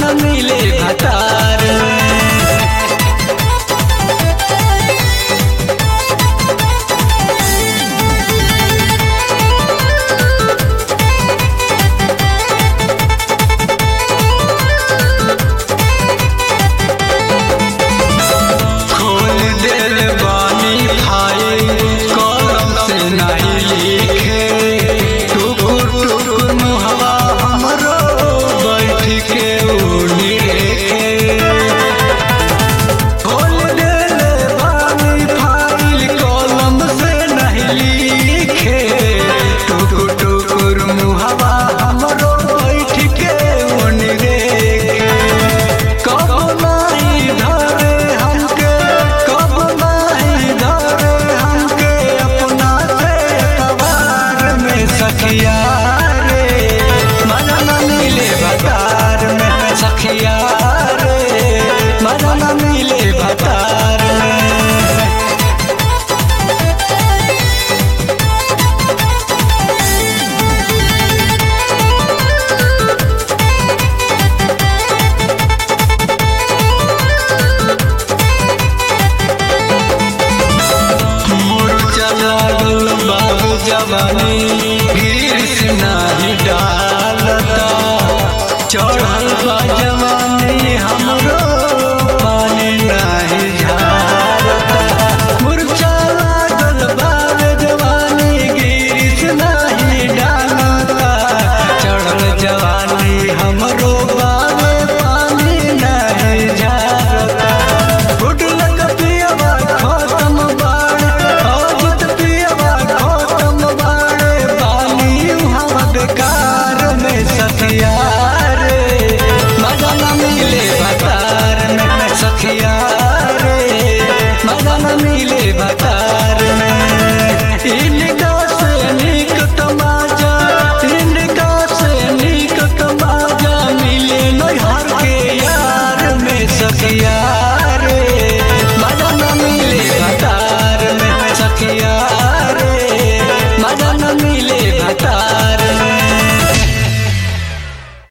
न मिले भतार में। जवानी गिरिस नाही डालता चढ़ल बा जवानी हमरो पानी नाही झारता। मुरझा लागल बा जवानी गिरिस नाही डालता चढ़ल जवानी हमरो बावे पानी नाही झारता। उठलक पियवा खत्म बाड़ अजित पियवा बेकार में सखिया रे मजा न मिले भतार में। सखिया रे मजा न मिले भतार में। इनका से नीक तमाजा इनका से नीक तमाजा मिले नैहर के यार में। सखिया रे मजा न मिले भतार में। सखिया रे मजा न मिले भतार में।